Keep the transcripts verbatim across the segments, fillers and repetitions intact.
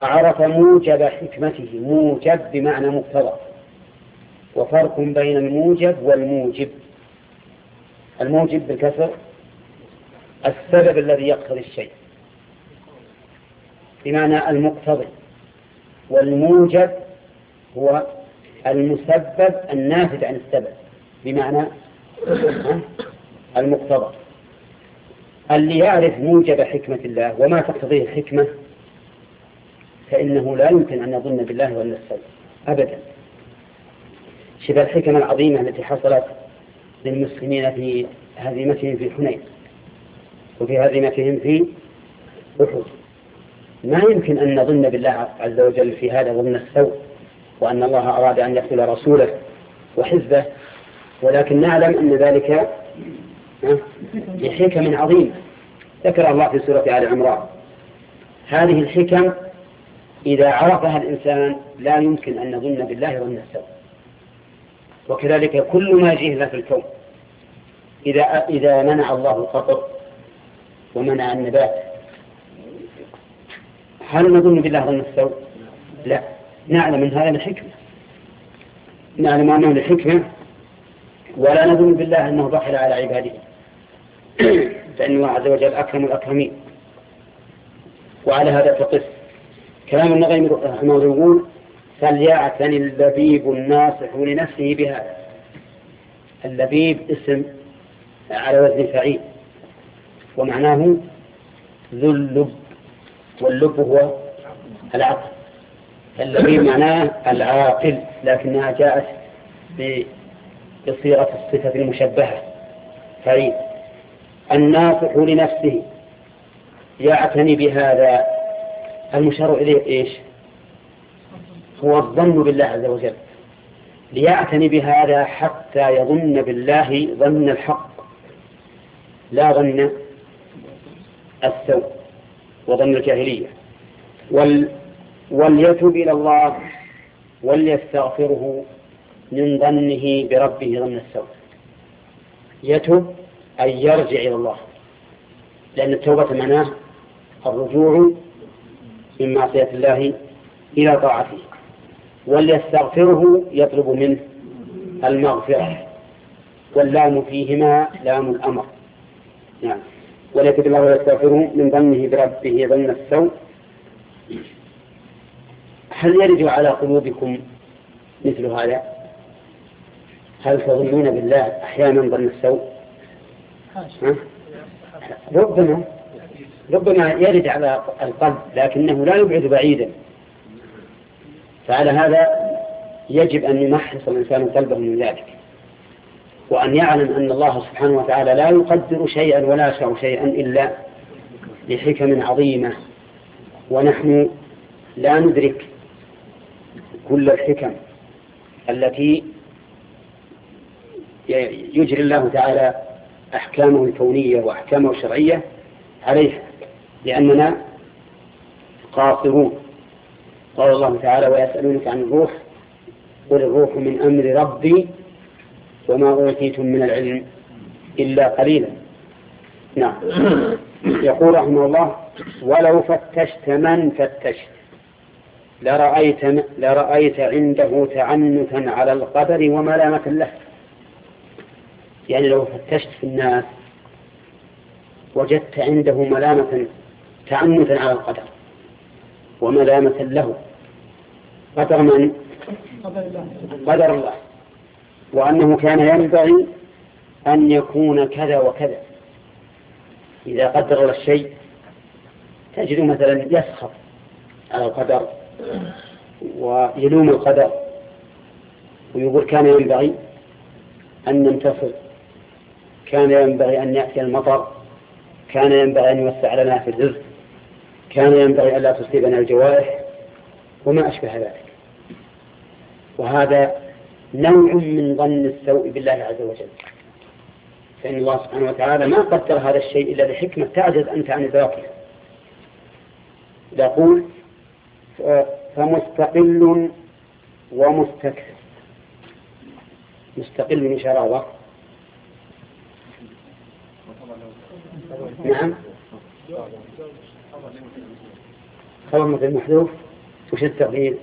عرف موجب حكمته. موجب بمعنى مقتضى، وفرق بين الموجب والموجب. الموجب بالكسر السبب الذي يقتضي الشيء بمعنى المقتضي، والموجب هو المسبب الناتج عن السبب بمعنى المقتضى. اللي يعرف موجب حكمة الله وما تقتضيه الحكمة فإنه لا يمكن أن يظن بالله ولا السبب أبدا. شبه الحكمة العظيمة التي حصلت للمسلمين في هزيمتهم في حنين وفي هزيمتهم في أحد، ما يمكن أن نظن بالله عز وجل في هذا ظن السوء، وأن الله أراد أن يقتل رسوله وحزبه، ولكن نعلم أن ذلك لحكم عظيمة ذكر الله في سورة آل عمران. هذه الحكم إذا عرفها الإنسان لا يمكن أن نظن بالله ظن السوء. وكذلك كل ما جهل في الكون، إذا إذا منع الله القطر ومنع النبات هل نظن بالله ظن السوء؟ لا، نعلم من هذا الحكمة، نعلم أنه الحكمة، ولا نظن بالله أنه بخل على عباده، فإن الله عز وجل أكرم الأكرمين. وعلى هذا تقص كلام النظيم رحمه الله يقول: فليعتني اللبيب الناصح لنفسه بهذا. اللبيب اسم على وزن فعيل، ومعناه ذو اللب، واللب هو العقل. اللبيب معناه العاقل، لكنها جاءت بصيغة الصفة المشبهة فعيل. الناصح لنفسه يعتني بهذا. المشار إليه إيش؟ هو الظن بالله عز وجل، ليعتني بهذا حتى يظن بالله ظن الحق لا ظن السوء وظن الجاهلية. وال وليتوب إلى الله وليستغفره من ظنه بربه ظن السوء. يتوب أي يرجع إلى الله، لأن التوبة معناه الرجوع من معصية الله إلى طاعته. وليستغفره يطلب منه المغفرة، واللام فيهما لام الأمر. نعم. وليتوب الله ويستغفره من ظنه بربه ظن السوء. هل يرد على قلوبكم مثل هذا؟ هل تظنون بالله أحيانا ظن السوء؟ ربما ربما يرد على القلب، لكنه لا يبعد بعيدا. فعلى هذا يجب أن يمحص الإنسان قلبه من ذلك، وأن يعلم أن الله سبحانه وتعالى لا يقدر شيئا ولا يشاء شيئا إلا لحكم عظيمة، ونحن لا ندرك كل الحكم التي يجري الله تعالى أحكامه الكونية وأحكامه الشرعية عليها، لأننا قاصرون. قال الله تعالى: ويسألونك عن الروح قل الروح من أمر ربي وما أوتيتم من العلم إلا قليلا. نعم. يقول رحمه الله: ولو فتشت من فتشت لرأيت, لرأيت عنده تعنتا على القدر وملامة له. يعني لو فتشت في الناس وجدت عنده ملامة تعنتا على القدر وملامة له. قدر من؟ قدر الله، وأنه كان ينبغي أن يكون كذا وكذا. إذا قدر الشيء تجد مثلا يسخط على القدر ويلوم القدر ويقول كان ينبغي أن ننتصر، كان ينبغي أن يأتي المطر، كان ينبغي أن يوسع لنا في الرزق، كان ينبغي أن لا تصيبنا الجوائح وما أشبه ذلك. وهذا نوع من ظن السوء بالله عز وجل، فإن الله سبحانه وتعالى ما قدر هذا الشيء إلا لحكمة تعجز أنت عن إدراكها. يقول: فمستقل ومستكثر. مستقل من شراوة. نعم. خبر مثل محذوف. وش التقدير؟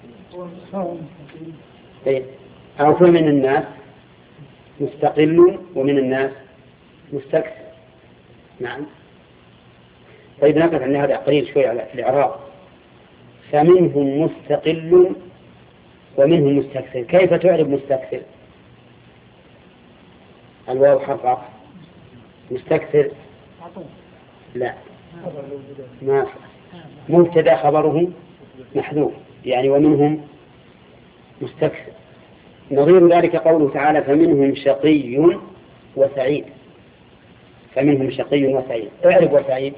إيه؟ أو فمن الناس مستقل ومن الناس مستكثر. نعم. طيب نقف عن هذا قليل شوي على الإعراب. فمنهم مستقل ومنهم مستكثر. كيف تعرف مستكثر؟ الواو حرف عطف. مستكثر لا ما مبتدا خبره محذوف يعني ومنهم مستكثر. نظير ذلك قوله تعالى فمنهم شقي وسعيد. فمنهم شقي وسعيد. اعرف وسعيد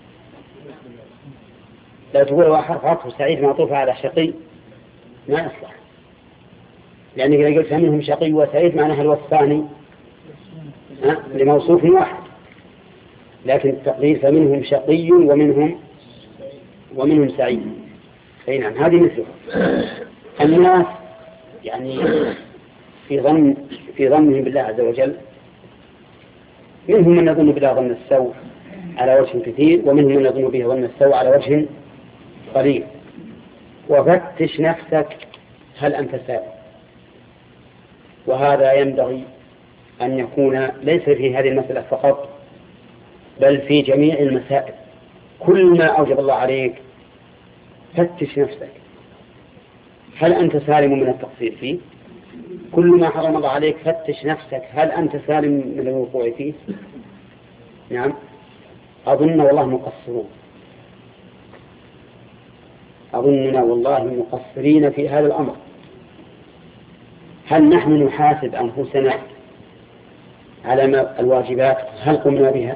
لا تقول هو حرف عطف سعيد معطوف على شقي ما يصلح، لأنك إذا قلت فمنهم شقي وسعيد معناها الوصفان لموصوف واحد، لكن التقدير فمنهم شقي ومنهم ومنهم سعيد. أي نعم هذه مثله. الناس يعني في ظن في ظنهم بالله عز وجل منهم من يظن بالله ظن السوء على وجه كثير ومنهم من يظن به ظن السوء على وجه قليل. وفتش نفسك هل أنت سائل. وهذا ينبغي أن يكون ليس في هذه المسألة فقط بل في جميع المسائل. كل ما أوجب الله عليك فتش نفسك هل أنت سالم من التقصير فيه. كل ما حرم الله عليك فتش نفسك هل أنت سالم من الوقوع فيه. نعم أظن والله مقصرون أظننا والله مقصرين في هذا الأمر. هل نحن نحاسب أنفسنا على ما الواجبات هل قمنا بها؟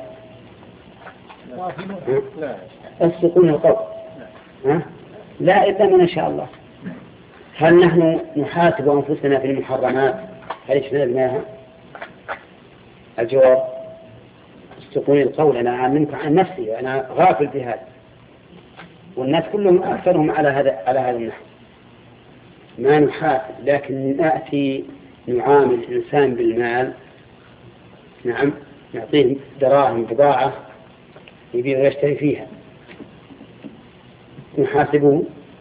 أصدقون القول لا إلا من شاء الله. هل نحن نحاسب أنفسنا في المحرمات هل اجتنبناها؟ الجواب أصدقون القول أنا أعلمك عن نفسي أنا غافل في هذا والناس كلهم أكثرهم على هذا على هذا النحو. ما نحاسب لكن نأتي نعامل الإنسان بالمال. نعم نعطيه دراهم بضاعة يبيع ويشتري فيها نحاسبه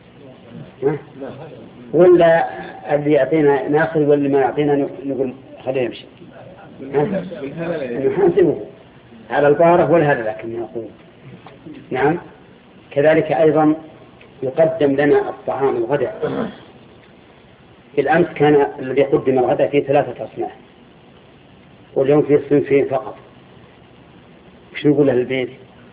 ولا اللي يعطينا ناخذ واللي ما يعطينا نقول خليه يمشي. نحاسبه على البارة ولا هذا لكن نقول. نعم كذلك أيضا يقدم لنا الطعام الغداء. في الأمس كان الذي قدم الغداء فيه ثلاثة أصناف واليوم فيه صنفين فقط. وش نقول للبيت؟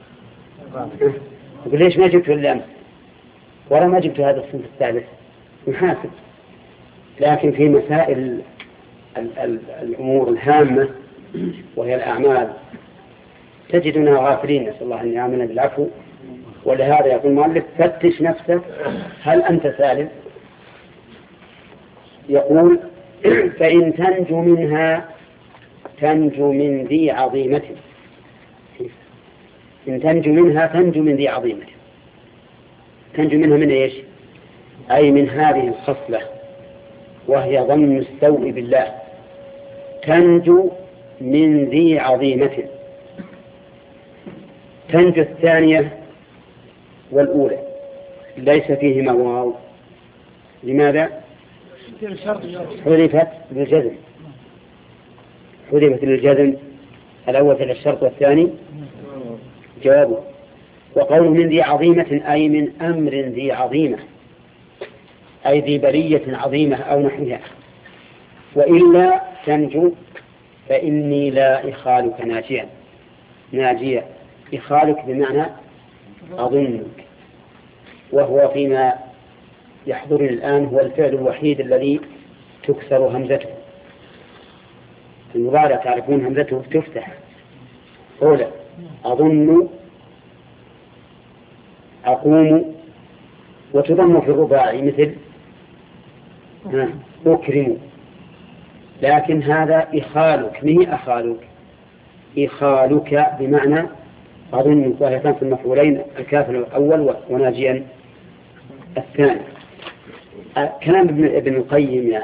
يقول ليش ما جبته الأمس ولا ما جبت هذا الصنف الثالث؟ نحاسب. لكن في مسائل الأمور الهامة وهي الأعمال تجدنا غافلين. نسأل الله أن يعاملنا بالعفو. ولهذا يقول المؤلف فتش نفسك هل أنت سالم. يقول فإن تنجو منها تنجو من ذي عظيمة. إن تنجو منها تنجو من ذي عظيمة. تنجو منها من إيش؟ أي من هذه الخصلة وهي ظن السوء بالله. تنجو من ذي عظيمة. تنجو الثانية والأولى ليس فيهما واو. لماذا؟ حذفت بالجزم. حذفت بالجزم الأول في الشرط والثاني جوابه. وقول من ذي عظيمة أي من أمر ذي عظيمة أي ذي بلية عظيمة أو نحوها. وإلا تنجو فإني لا إخالك ناجيا. ناجيا إخالك بمعنى أظنك. وهو فيما يحضرني الآن هو الفعل الوحيد الذي تكسر همزته. في المضارع تعرفون همزته تفتح أولى أظن أقوم وتضم في الرباعي مثل أكرم. لكن هذا إخالك مه أخالك إخالك بمعنى أظن وهي تنصب المفعولين الكافر الأول وناجيا الثاني. كلام ابن القيم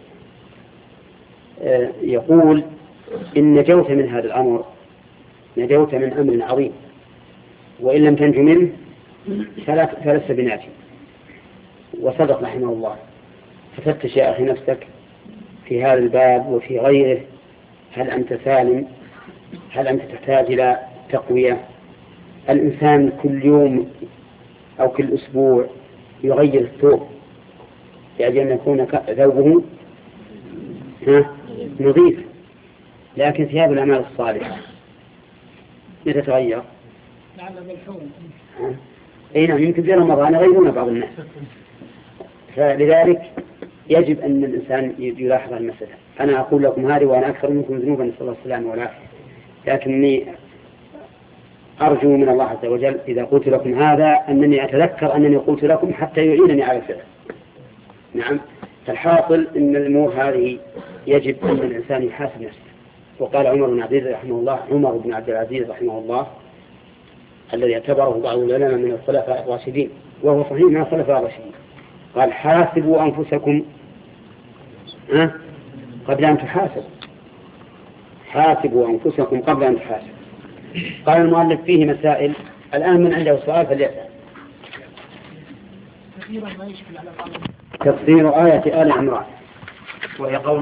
يقول إن نجوت من هذا الأمر نجوت من أمر عظيم وإن لم تنج منه فلست بناجي. وصدق رحمه الله. ففتش يا أخي نفسك في هذا الباب وفي غيره، هل أنت سالم؟ هل أنت تحتاج إلى تقوية؟ الإنسان كل يوم أو كل أسبوع يغير الثوب يعني أن يكون ثوبه نظيف، لكن ثياب الأعمال الصالحة متى تتغير؟ أي نعم، يمكن في رمضان يغيرون بعض الناس. فلذلك يجب أن الإنسان يلاحظ المسألة. أنا أقول لكم هذه وأنا أكثر منكم ذنوبا، نسأل الله السلامة والعافية، لكني أرجو من الله عز وجل إذا قلت لكم هذا أنني أتذكر أنني قلت لكم حتى يعينني على الفعل. نعم، فالحاصل أن الأمور هذه يجب أن الإنسان يحاسب نفسه. وقال عمر بن عبد العزيز رحمه الله عمر بن عبد العزيز رحمه الله الذي اعتبره بعض العلماء من الخلفاء الراشدين، وهو صحيح من الخلفاء الراشدين، قال حاسبوا أنفسكم قبل أن تحاسبوا، حاسبوا أنفسكم قبل أن تحاسبوا. قال المؤلف فيه مسائل، الآن من عنده سؤال فليسأل. تفسير آية آل عمران وهي قول